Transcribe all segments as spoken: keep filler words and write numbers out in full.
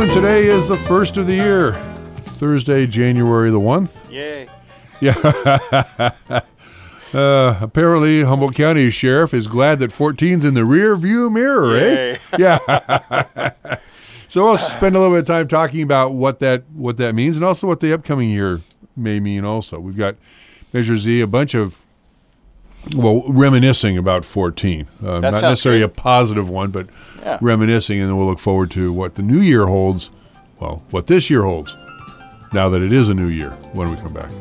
And today is the first of the year, Thursday, January the first. Yay. Yeah. uh, apparently, Humboldt County Sheriff is glad that fourteen's in the rear view mirror, Yay. eh? Yeah. So we'll spend a little bit of time talking about what that what that means and also what the upcoming year may mean also. We've got Measure Z, a bunch of, well, reminiscing about fourteen. Uh, not necessarily good. a positive one, but Yeah. reminiscing, and then we'll look forward to what the new year holds, well, what this year holds, now that it is a new year, when we come back.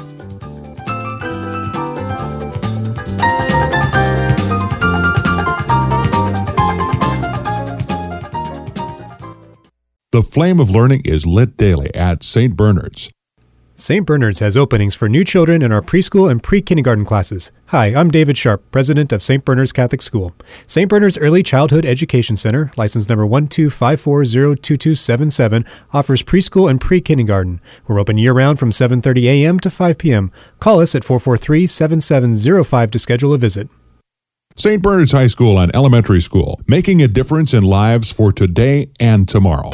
The flame of learning is lit daily at Saint Bernard's. Saint Bernard's has openings for new children in our preschool and pre-kindergarten classes. Hi, I'm David Sharp, president of Saint Bernard's Catholic School. Saint Bernard's Early Childhood Education Center, license number one two five four zero two two seven seven, offers preschool and pre-kindergarten. We're open year-round from seven thirty a.m. to five p.m. Call us at four four three, seven seven zero five to schedule a visit. Saint Bernard's High School and Elementary School, making a difference in lives for today and tomorrow.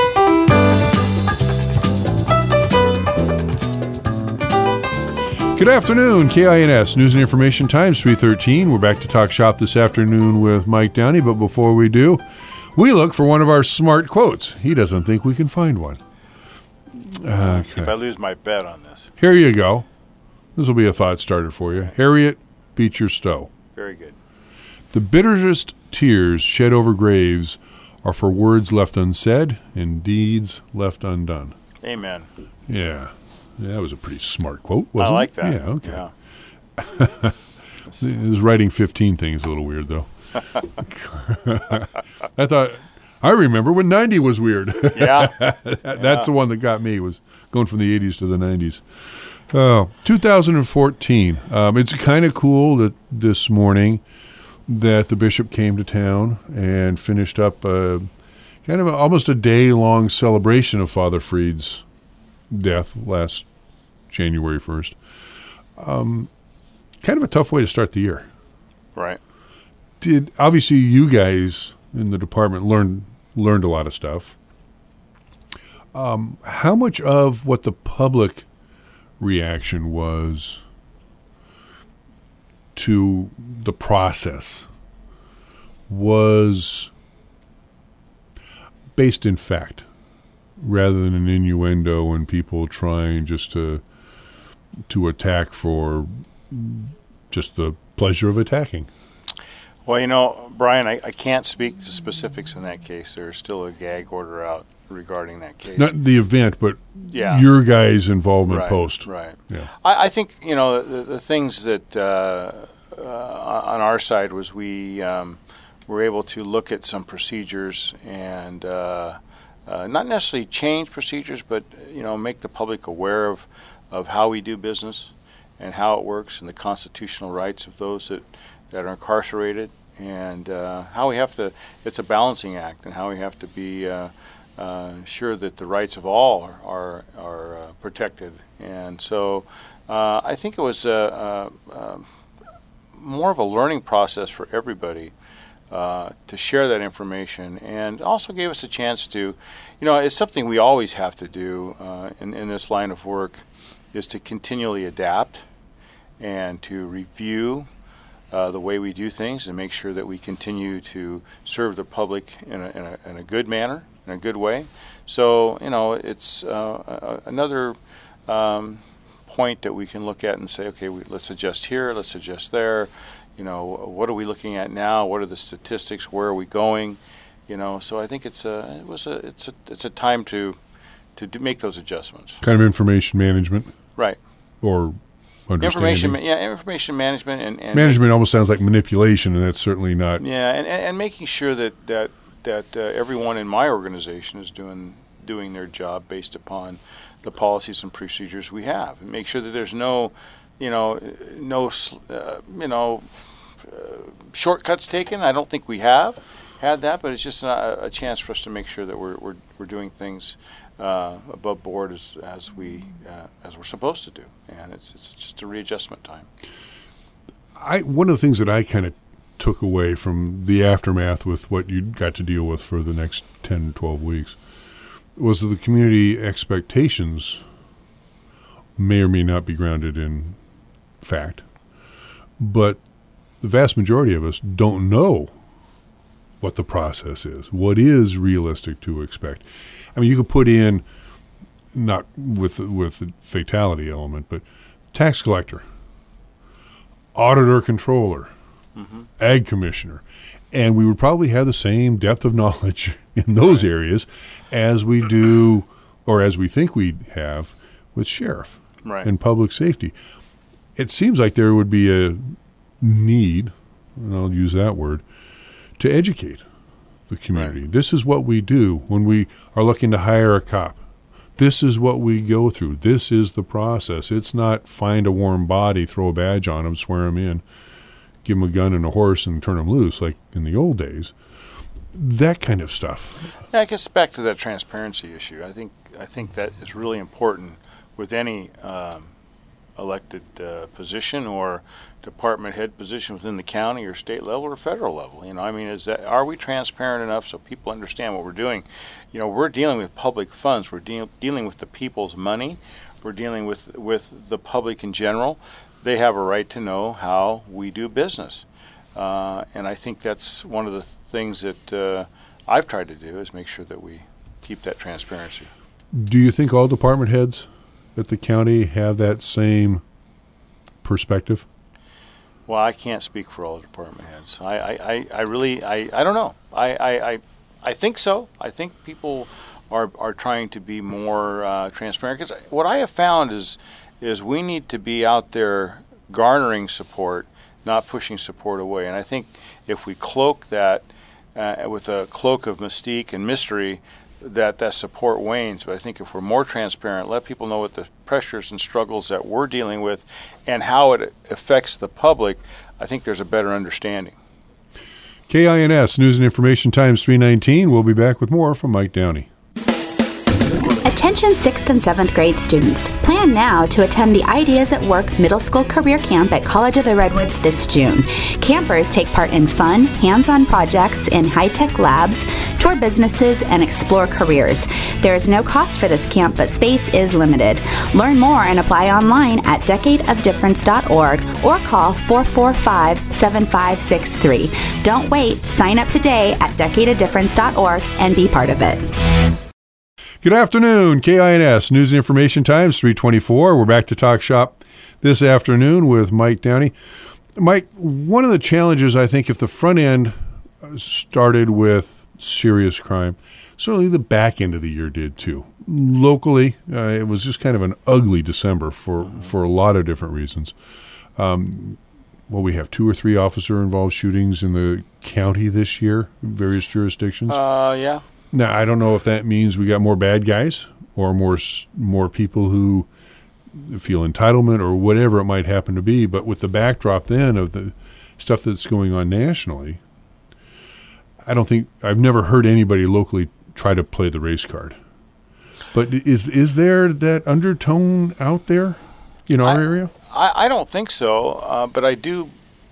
Good afternoon, K I N S News and Information Times three thirteen. We're back to talk shop this afternoon with Mike Downey, but before we do, we look for one of our smart quotes. He doesn't think we can find one. Uh, see if I lose my bet on this. Here you go. This will be a thought starter for you. Harriet Beecher Stowe. Very good. The bitterest tears shed over graves are for words left unsaid and deeds left undone. Amen. Yeah. Yeah, that was a pretty smart quote, wasn't it? I like that. Yeah, okay. Yeah. This writing fifteen thing is a little weird, though. I thought, I remember when ninety was weird. Yeah. That's yeah. the one that got me, was going from the eighties to the nineties. Oh, two thousand fourteen. Um, it's kind of cool that this morning that the bishop came to town and finished up a, kind of a, almost a day-long celebration of Father Fried's death last January first. Um, kind of a tough way to start the year. Right. Did obviously you guys in the department learned learned a lot of stuff. Um, how much of what the public reaction was to the process was based in fact, rather than an innuendo and people trying just to to attack for just the pleasure of attacking? Well, you know, Brian, I, I can't speak to specifics in that case. There's still a gag order out regarding that case. Not the event, but yeah. your guys' involvement right, post. Right. Yeah. I, I think, you know, the, the things that uh, uh, on our side was we um, were able to look at some procedures and uh, uh, not necessarily change procedures, but, you know, make the public aware of, of how we do business and how it works and the constitutional rights of those that, that are incarcerated and uh, how we have to, it's a balancing act, and how we have to be uh, uh, sure that the rights of all are, are, are uh, protected. And so uh, I think it was a, a, a more of a learning process for everybody uh, to share that information, and also gave us a chance to, you know, it's something we always have to do uh, in, in this line of work, is to continually adapt and to review uh, the way we do things and make sure that we continue to serve the public in a, in a, in a good manner, in a good way. So, you know, it's uh, a, another um, point that we can look at and say, okay, we, let's adjust here, let's adjust there. You know, what are we looking at now? What are the statistics? Where are we going? You know, so I think it's a, it was a, it's a, it's a time to, to do, make those adjustments. Kind of information management. Right. Or understanding. Information, yeah, information management and, and management almost sounds like manipulation, and that's certainly not. Yeah, and, and, and making sure that that that uh, everyone in my organization is doing doing their job based upon the policies and procedures we have, and make sure that there's no, you know, no, uh, you know, uh, shortcuts taken. I don't think we have had that, but it's just a, a chance for us to make sure that we're we're, we're doing things Uh, above board as as we uh, as we're supposed to do, and it's it's just a readjustment time. I one of the things that I kind of took away from the aftermath with what you got to deal with for the next ten, twelve weeks was that the community expectations may or may not be grounded in fact, but the vast majority of us don't know what the process is, what is realistic to expect. I mean, you could put in, not with with the fatality element, but tax collector, auditor controller, mm-hmm. ag commissioner, and we would probably have the same depth of knowledge in those areas as we do, or as we think we have, with sheriff right. and public safety. It seems like there would be a need, and I'll use that word, to educate the community. Right. This is what we do when we are looking to hire a cop. This is what we go through. This is the process. It's not find a warm body, throw a badge on them, swear them in, give them a gun and a horse and turn them loose like in the old days. That kind of stuff. Yeah, it gets back to that transparency issue. I think I think that is really important with any um, elected uh, position or department head position within the county or state level or federal level. You know, I mean, is that are we transparent enough so people understand what we're doing? You know, we're dealing with public funds. We're de- dealing with the people's money. We're dealing with with the public in general. They have a right to know how we do business, uh, and I think that's one of the things that uh, I've tried to do is make sure that we keep that transparency. Do you think all department heads at the county have that same perspective? Well, I can't speak for all the department heads. I, I, I, I really, I, I don't know. I, I, I, I think so. I think people are are trying to be more uh, transparent. Because what I have found is, is we need to be out there garnering support, not pushing support away. And I think if we cloak that uh, with a cloak of mystique and mystery, that that support wanes. But I think if we're more transparent, let people know what the pressures and struggles that we're dealing with and how it affects the public, I think there's a better understanding. K I N S News and Information Times three nineteen. We'll be back with more from Mike Downey. Attention sixth and seventh grade students. Plan now to attend the Ideas at Work Middle School Career Camp at College of the Redwoods this June. Campers take part in fun, hands-on projects in high-tech labs, tour businesses, and explore careers. There is no cost for this camp, but space is limited. Learn more and apply online at decade of difference dot org or call four four five, seven five six three. Don't wait. Sign up today at decade of difference dot org and be part of it. Good afternoon, K I N S News and Information Times three twenty-four. We're back to Talk Shop this afternoon with Mike Downey. Mike, one of the challenges, I think, if the front end started with serious crime, certainly the back end of the year did too. Locally, uh, it was just kind of an ugly December for, for a lot of different reasons. Um, well, we have two or three officer-involved shootings in the county this year, various jurisdictions. Uh, yeah. Now, I don't know if that means we got more bad guys or more more people who feel entitlement or whatever it might happen to be. But with the backdrop then of the stuff that's going on nationally, I don't think I've never heard anybody locally try to play the race card. But is is there that undertone out there in our I, area? I, I don't think so, uh, but I do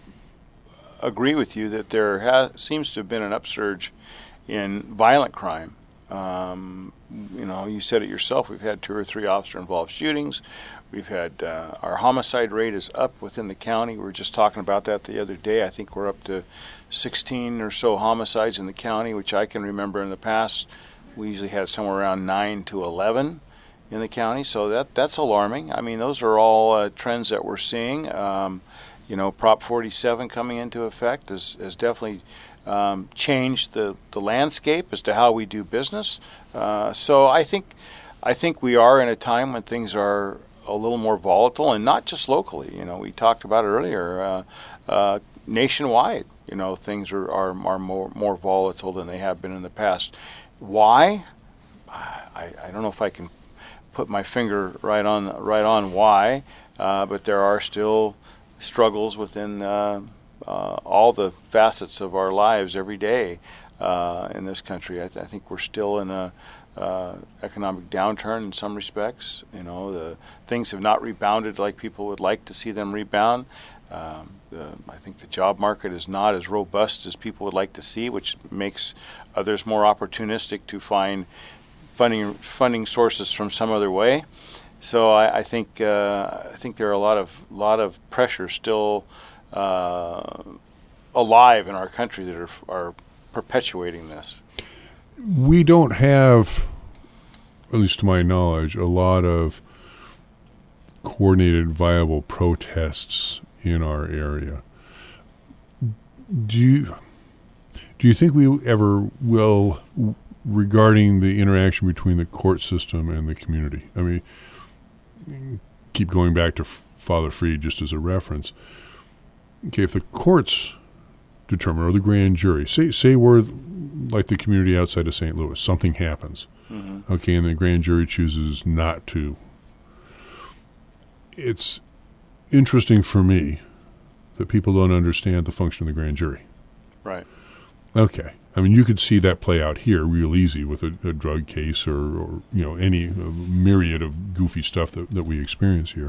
agree with you that there has, seems to have been an upsurge in violent crime. Um, you know, you said it yourself. We've had two or three officer-involved shootings. We've had uh, our homicide rate is up within the county. We were just talking about that the other day. I think we're up to sixteen or so homicides in the county, which I can remember in the past. We usually had somewhere around nine to eleven in the county. So that that's alarming. I mean, those are all uh, trends that we're seeing. Um, you know, Prop forty-seven coming into effect has, has definitely Um, change the, the landscape as to how we do business. Uh, so I think I think we are in a time when things are a little more volatile, and not just locally. You know, we talked about it earlier. Uh, uh, nationwide, you know, things are, are are more more volatile than they have been in the past. Why? I, I don't know if I can put my finger right on right on why, uh, but there are still struggles within Uh, Uh, all the facets of our lives every day uh, in this country. I, th- I think we're still in a uh, economic downturn in some respects. You know, the things have not rebounded like people would like to see them rebound. Um, the, I think the job market is not as robust as people would like to see, which makes others more opportunistic to find funding funding sources from some other way. So I, I think uh, I think there are a lot of lot of pressure still uh, alive in our country that are are perpetuating this. We don't have, at least to my knowledge, a lot of coordinated, viable protests in our area. Do you do you think we ever will, regarding the interaction between the court system and the community? I mean, keep going back to F- Father Freed just as a reference. Okay, if the courts determine, or the grand jury, say say we're like the community outside of Saint Louis, something happens, mm-hmm. okay, and the grand jury chooses not to. It's interesting for me that people don't understand the function of the grand jury. Right. Okay. I mean, you could see that play out here real easy with a, a drug case or, or, you know, any uh, myriad of goofy stuff that, that we experience here.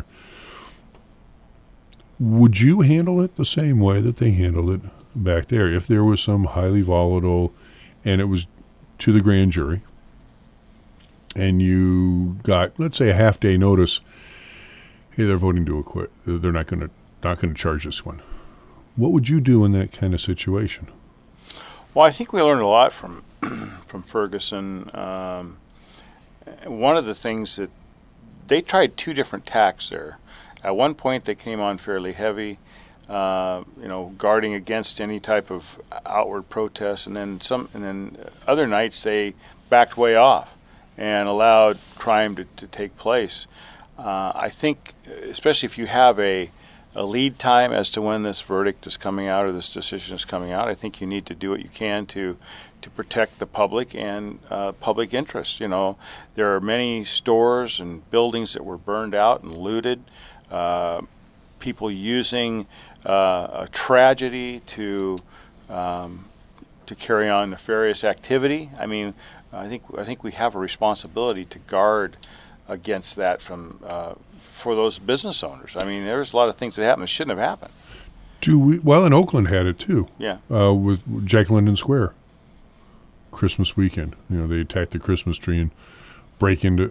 Would you handle it the same way that they handled it back there? If there was some highly volatile and it was to the grand jury and you got, let's say, a half-day notice, hey, they're voting to acquit. They're not going to not going to charge this one. What would you do in that kind of situation? Well, I think we learned a lot from from Ferguson. Um, one of the things that they tried two different tacks there. At one point, they came on fairly heavy, uh, you know, guarding against any type of outward protest, and then some. And then other nights they backed way off and allowed crime to, to take place. Uh, I think, especially if you have a a lead time as to when this verdict is coming out or this decision is coming out, I think you need to do what you can to to protect the public and uh, public interest. You know, there are many stores and buildings that were burned out and looted. Uh, people using uh, a tragedy to um, to carry on nefarious activity. I mean, I think I think we have a responsibility to guard against that from. Uh, for those business owners. I mean, there's a lot of things that happened that shouldn't have happened. Do we, well, and Oakland had it too. Yeah. Uh, with Jack London Square. Christmas weekend. You know, they attacked the Christmas tree and break into...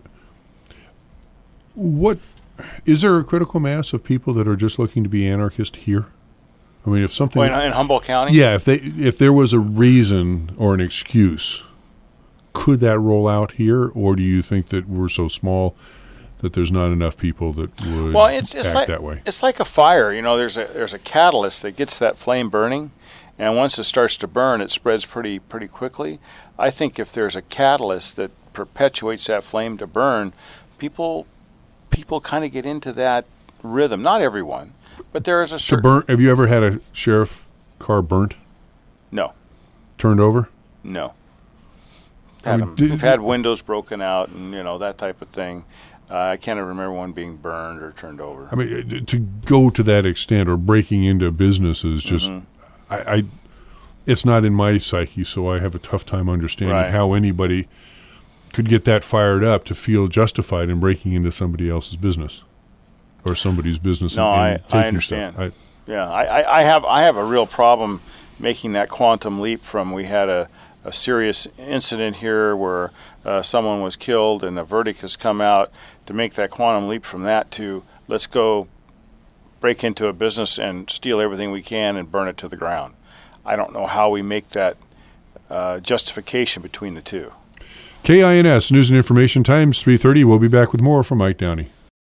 What... Is there a critical mass of people that are just looking to be anarchist here? I mean, if something... Well, in, in Humboldt County? Yeah, if they if there was a reason or an excuse, could that roll out here? Or do you think that we're so small that there's not enough people that would well, it's, it's act like, that way? It's like a fire. You know, there's a there's a catalyst that gets that flame burning, and once it starts to burn, it spreads pretty pretty quickly. I think if there's a catalyst that perpetuates that flame to burn, people people kind of get into that rhythm. Not everyone, but there is a certain... To burn, have you ever had a sheriff car burnt? No. Turned over? No. Had I mean, them, did, we've had windows broken out and, you know, that type of thing. Uh, I can't remember one being burned or turned over. I mean, to go to that extent or breaking into businesses, just mm-hmm. I, I, it's not in my psyche, so I have a tough time understanding right. how anybody could get that fired up to feel justified in breaking into somebody else's business or somebody's business. No, and, and I, taking I understand. Stuff. I, yeah, I, I have I have a real problem making that quantum leap from we had a. a serious incident here where uh, someone was killed and a verdict has come out, to make that quantum leap from that to let's go break into a business and steal everything we can and burn it to the ground. I don't know how we make that uh, justification between the two. K I N S, News and Information Times, three thirty. We'll be back with more from Mike Downey.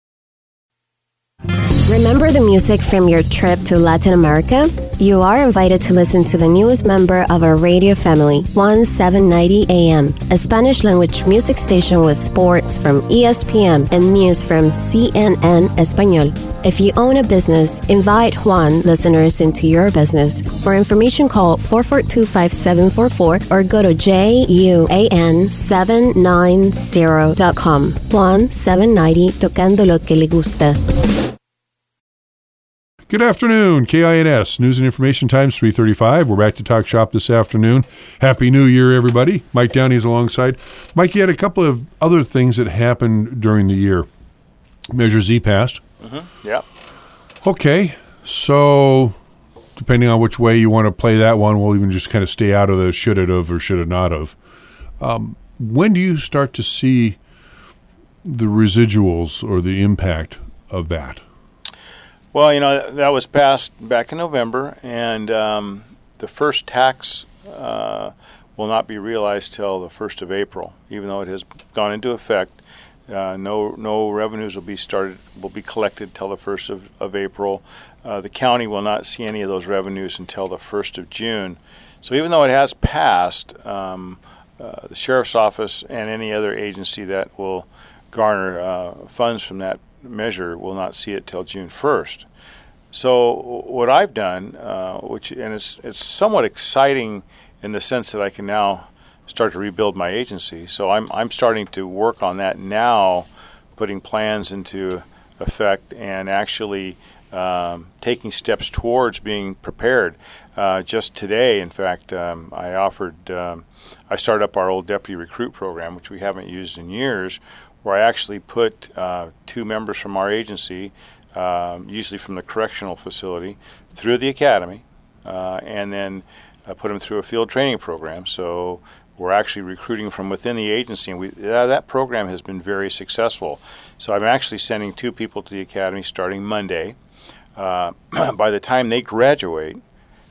Remember the music from your trip to Latin America? You are invited to listen to the newest member of our radio family, one seven ninety A M, a Spanish-language music station with sports from E S P N and news from C N N Español. If you own a business, invite Juan listeners into your business. For information, call four four two, five seven four four or go to J U A N seven ninety dot com. Juan seven ninety, tocando lo que le gusta. Good afternoon, K I N S, News and Information Times, three thirty-five. We're back to talk shop this afternoon. Happy New Year, everybody. Mike Downey is alongside. Mike, you had a couple of other things that happened during the year. Measure Z passed. Mm-hmm. Yeah. Okay, so depending on which way you want to play that one, we'll even just kind of stay out of the should it have or should it not have. Um, when do you start to see the residuals or the impact of that? Well, you know, that was passed back in November, and um, the first tax uh, will not be realized till the first of April, even though it has gone into effect. Uh, no no revenues will be started will be collected till the first of, of April. Uh, the county will not see any of those revenues until the first of June. So even though it has passed, um, uh, the sheriff's office and any other agency that will garner uh, funds from that measure will not see it till June first. So what I've done, uh, which and it's it's somewhat exciting in the sense that I can now start to rebuild my agency. So I'm I'm starting to work on that now, putting plans into effect and actually um, taking steps towards being prepared. Uh, just today, in fact, um, I offered um, I started up our old deputy recruit program, which we haven't used in years, where I actually put uh, two members from our agency, um, usually from the correctional facility, through the academy, uh, and then uh, put them through a field training program. So we're actually recruiting from within the agency, and we, uh, that program has been very successful. So I'm actually sending two people to the academy starting Monday. Uh, by the time they graduate,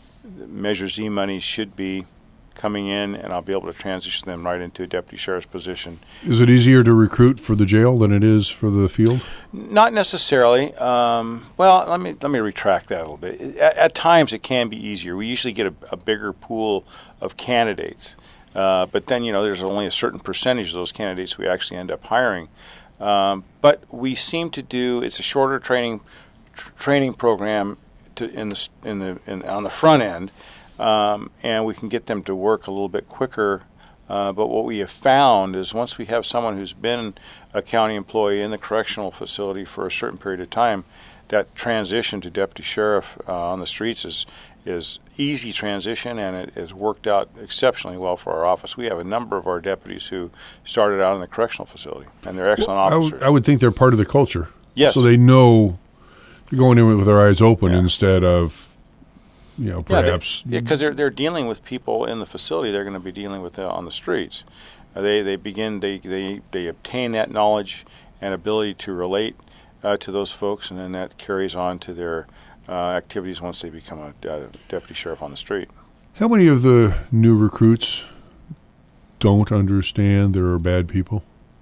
Measure Z money should be coming in, and I'll be able to transition them right into a deputy sheriff's position. Is it easier to recruit for the jail than it is for the field? Not necessarily. Um, well, let me let me retract that a little bit. At, at times, it can be easier. We usually get a, a bigger pool of candidates, uh, but then you know there's only a certain percentage of those candidates we actually end up hiring. Um, but we seem to do it's a shorter training tr- training program to, in the in the in, on the front end. Um, and we can get them to work a little bit quicker. Uh, but what we have found is once we have someone who's been a county employee in the correctional facility for a certain period of time, that transition to deputy sheriff uh, on the streets is is easy transition, and it has worked out exceptionally well for our office. We have a number of our deputies who started out in the correctional facility, and they're excellent well, officers. I, w- I would think they're part of the culture. Yes. So they know they're going in with their eyes open yeah. instead of You know, perhaps. Yeah, because they're, they're dealing with people in the facility. They're going to be dealing with uh, on the streets. Uh, they they begin they, they they obtain that knowledge and ability to relate uh, to those folks, and then that carries on to their uh, activities once they become a uh, deputy sheriff on the street. How many of the new recruits don't understand there are bad people?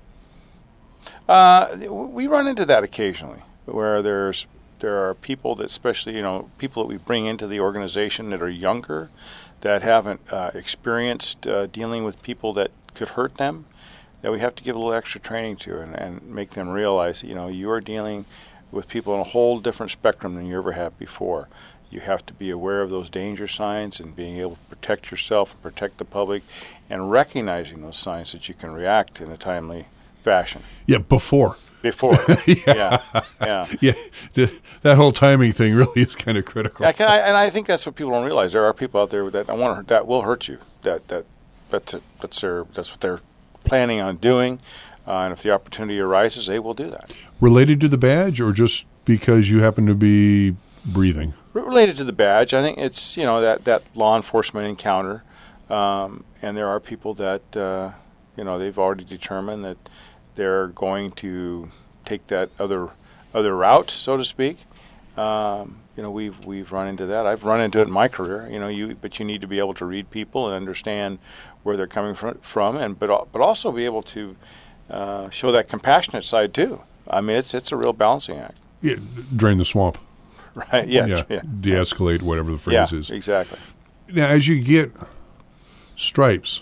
Uh, we run into that occasionally, where there's. There are people that, especially, you know, people that we bring into the organization that are younger, that haven't uh, experienced uh, dealing with people that could hurt them, that we have to give a little extra training to and, and make them realize that, you know, you are dealing with people on a whole different spectrum than you ever have before. You have to be aware of those danger signs and being able to protect yourself and protect the public and recognizing those signs that you can react in a timely fashion. Yeah, before. Before, yeah, yeah, yeah. yeah. That whole timing thing really is kind of critical. Yeah, I, and I think that's what people don't realize. There are people out there that I want to, that will hurt you. That that that's it. That's their that's what they're planning on doing, uh, and if the opportunity arises, they will do that. Related to the badge, or just because you happen to be breathing? Related to the badge, I think it's you know that, that law enforcement encounter, um, and there are people that uh, you know they've already determined that they're going to take that other other route, so to speak. Um, you know, we've we've run into that. I've run into it in my career. You know, you but you need to be able to read people and understand where they're coming from, from and but but also be able to uh, show that compassionate side too. I mean, it's it's a real balancing act. Yeah, drain the swamp. Right. Yeah. Yeah. yeah. De-escalate, whatever the phrase yeah, is. Exactly. Now, as you get stripes,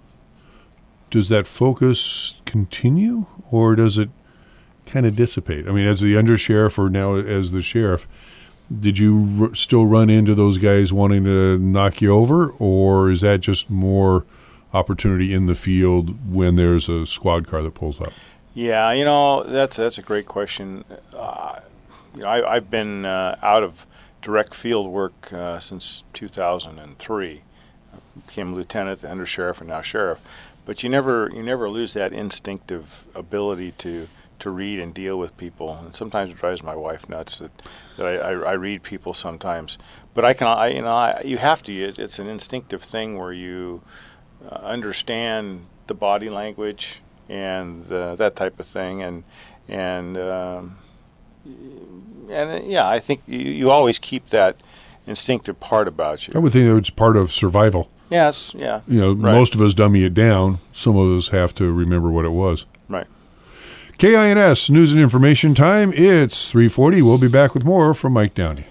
does that focus continue, or does it kind of dissipate? I mean, as the undersheriff or now as the sheriff, did you r- still run into those guys wanting to knock you over, or is that just more opportunity in the field when there's a squad car that pulls up? Yeah, you know, that's that's a great question. Uh, you know, I, I've been uh, out of direct field work uh, since two thousand three. I became lieutenant, the undersheriff, and now sheriff. But you never you never lose that instinctive ability to, to read and deal with people. And sometimes it drives my wife nuts that, that I, I, I read people sometimes. But I can I you know I, you have to. It, it's an instinctive thing where you uh, understand the body language and the, that type of thing, and and um, and uh, yeah, I think you, you always keep that instinctive part about you. I would think that it's part of survival. Yes, yeah. You know, right. most of us dummy it down. Some of us have to remember what it was. Right. K I N S News and Information Time. It's three forty. We'll be back with more from Mike Downey.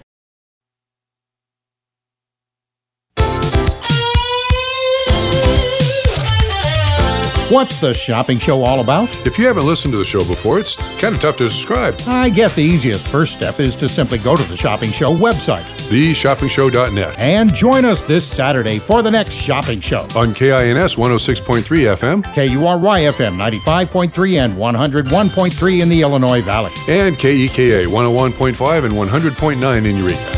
What's the shopping show all about? If you haven't listened to the show before, it's kind of tough to describe. I guess the easiest first step is to simply go to the Shopping Show website. the shopping show dot net. And join us this Saturday for the next shopping show. On K I N S one oh six point three F M. K U R Y F M ninety-five point three and one oh one point three in the Illinois Valley. And K E K A one oh one point five and one hundred point nine in Eureka.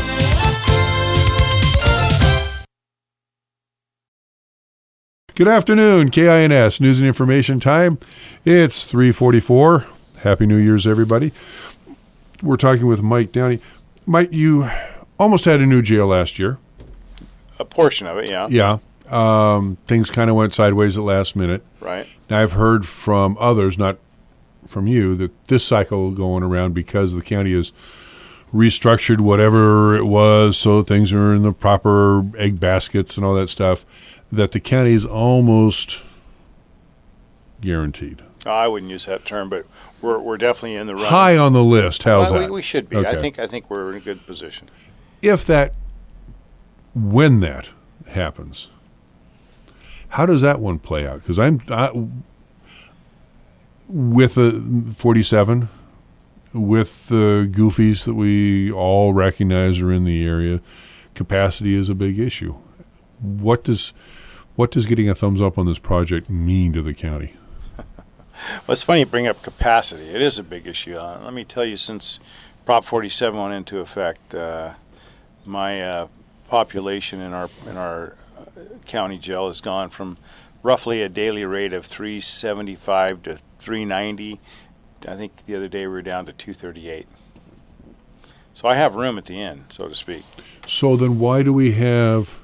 Good afternoon, K I N S News and Information Time. It's three forty-four. Happy New Year's, everybody. We're talking with Mike Downey. Mike, you almost had a new jail last year. A portion of it, yeah. Yeah. Um, things kind of went sideways at last minute. Right. Now, I've heard from others, not from you, that this cycle going around because the county has restructured whatever it was so things are in the proper egg baskets and all that stuff, that the county is almost guaranteed. Oh, I wouldn't use that term, but we're we're definitely in the run. High on the list. How's well, that? We, we should be. Okay. I think I think we're in a good position. If that, when that happens, how does that one play out? Because I'm I, with the forty-seven, with the goofies that we all recognize are in the area, capacity is a big issue. What does what does getting a thumbs up on this project mean to the county? Well, it's funny you bring up capacity. It is a big issue. Uh, let me tell you, since Prop forty-seven went into effect, uh, my uh, population in our in our uh, county jail has gone from roughly a daily rate of three seventy-five to three ninety. I think the other day we were down to two thirty-eight. So I have room at the end, so to speak. So then why do we have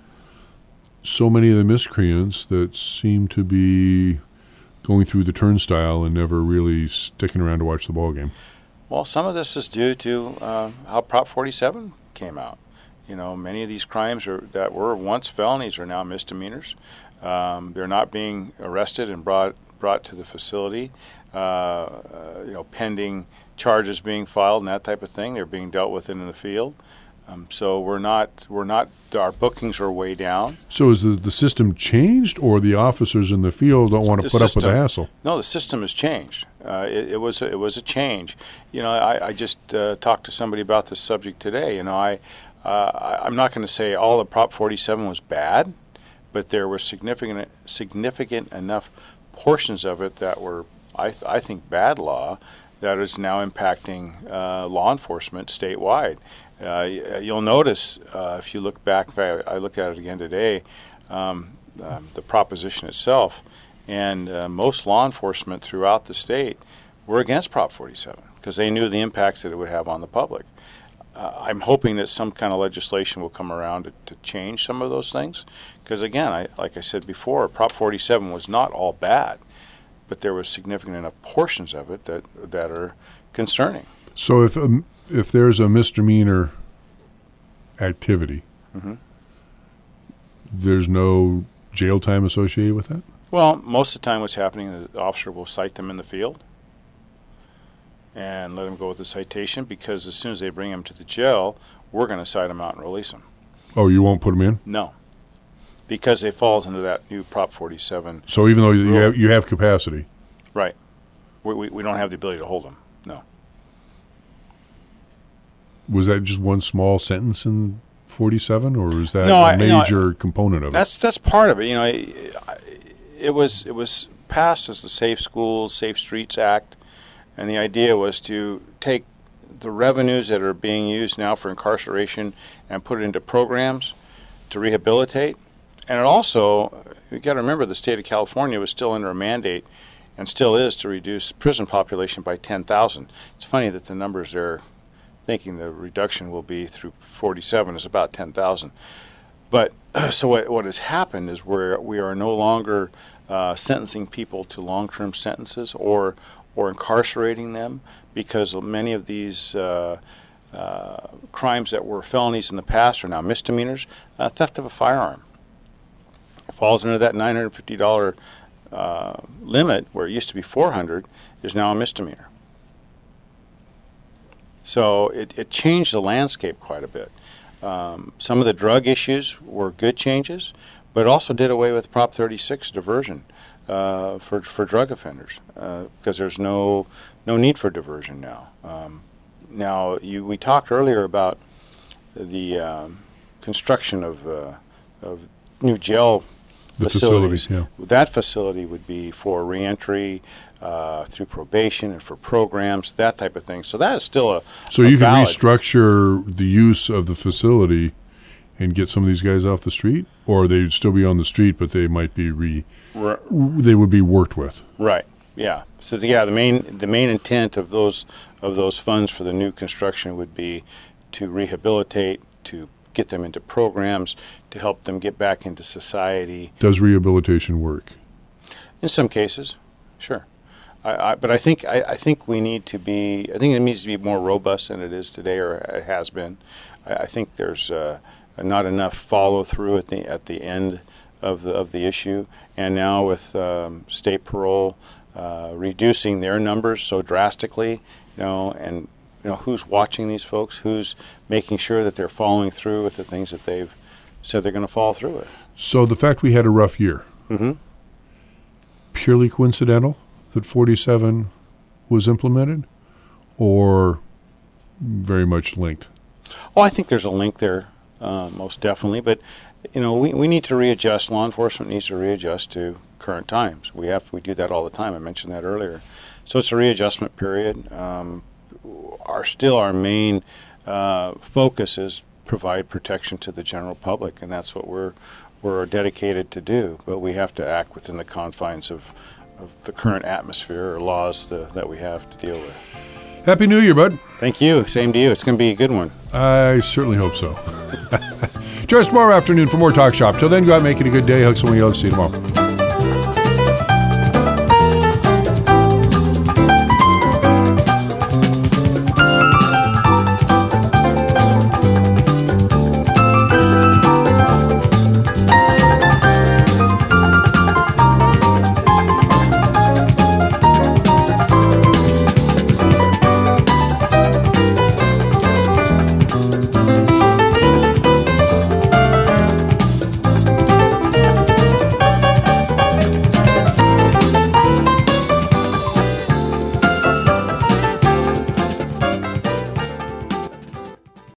so many of the miscreants that seem to be going through the turnstile and never really sticking around to watch the ball game? Well, some of this is due to uh, how Prop forty-seven came out. You know, many of these crimes are, that were once felonies are now misdemeanors. Um, they're not being arrested and brought brought to the facility, uh, uh, you know, pending charges being filed and that type of thing. They're being dealt with in the field. Um, so we're not, we're not, our bookings are way down. So is the, the system changed, or the officers in the field don't want to The put system, up with the hassle? No, the system has changed. Uh, it, it was, a, it was a change. You know, I, I just uh, talked to somebody about this subject today. You know, I, uh, I I'm not going to say all of Prop forty-seven was bad, but there were significant, significant enough portions of it that were, I, th- I think, bad law that is now impacting uh, law enforcement statewide. Uh, you'll notice uh, if you look back, I looked at it again today, um, um, the proposition itself, and uh, most law enforcement throughout the state were against Prop forty-seven because they knew the impacts that it would have on the public. Uh, I'm hoping that some kind of legislation will come around to, to change some of those things because, again, I, like I said before, Prop forty-seven was not all bad, but there were significant enough portions of it that that are concerning. So if um, if there's a misdemeanor activity, Mm-hmm. there's no jail time associated with that? Well, most of the time what's happening, the officer will cite them in the field and let them go with the citation because as soon as they bring them to the jail, we're going to cite them out and release them. Oh, you won't put them in? No, because it falls into that new Prop forty-seven. So even though you Rule. have, you have capacity? Right. We, we, we don't have the ability to hold them, no. Was that just one small sentence in forty-seven, or is that No, a I- no, I- major component of That's that's part of it. You know, it, it was it was passed as the Safe Schools, Safe Streets Act, and the idea was to take the revenues that are being used now for incarceration and put it into programs to rehabilitate. And it also, you got to remember, the state of California was still under a mandate, and still is, to reduce prison population by ten thousand. It's funny that the numbers they're thinking the reduction will be through forty-seven is about ten thousand. but so what, what has happened is we're, we are no longer uh, sentencing people to long-term sentences or or incarcerating them, because many of these uh, uh, crimes that were felonies in the past are now misdemeanors. Uh, theft of a firearm falls into that nine hundred fifty dollars uh, limit, where it used to be four hundred dollars, is now a misdemeanor. So it, it changed the landscape quite a bit. Um, some of the drug issues were good changes, but it also did away with Prop thirty-six diversion uh, for for drug offenders, uh, because there's no no need for diversion now. Um, now, you we talked earlier about the um, construction of uh, of new jail The facilities. facilities, yeah. That facility would be for reentry uh, through probation and for programs, that type of thing. So that is still a So a you can valid- restructure the use of the facility and get some of these guys off the street, or they'd still be on the street, but they might be re, R- they would be worked with. Right. Yeah. So the, yeah, the main the main intent of those of those funds for the new construction would be to rehabilitate, to get them into programs, to help them get back into society. Does rehabilitation work? In some cases, sure. I, I, but I think I, I think we need to be. I think it needs to be more robust than it is today, or it has been. I, I think there's uh, not enough follow through at the at the end of the of the issue, and now with um, state parole uh, reducing their numbers so drastically, you know, and you know who's watching these folks, who's making sure that they're following through with the things that they've said they're going to follow through with. So the fact we had a rough year, Mm-hmm. purely coincidental that forty-seven was implemented, or very much linked? Oh, I think there's a link there, uh, most definitely. But, you know, we, we need to readjust. Law enforcement needs to readjust to current times. We have we do that all the time. I mentioned that earlier. So it's a readjustment period. Um, our still our main uh, focus is provide protection to the general public, and that's what we're we're dedicated to do. But we have to act within the confines of, of the current atmosphere or laws the, that we have to deal with. Happy New Year, bud. Thank you. Same to you. It's going to be a good one. I certainly hope so. Join us tomorrow afternoon for more Talk Shop. Till then, go out and make it a good day. Hugs, and we'll see you tomorrow.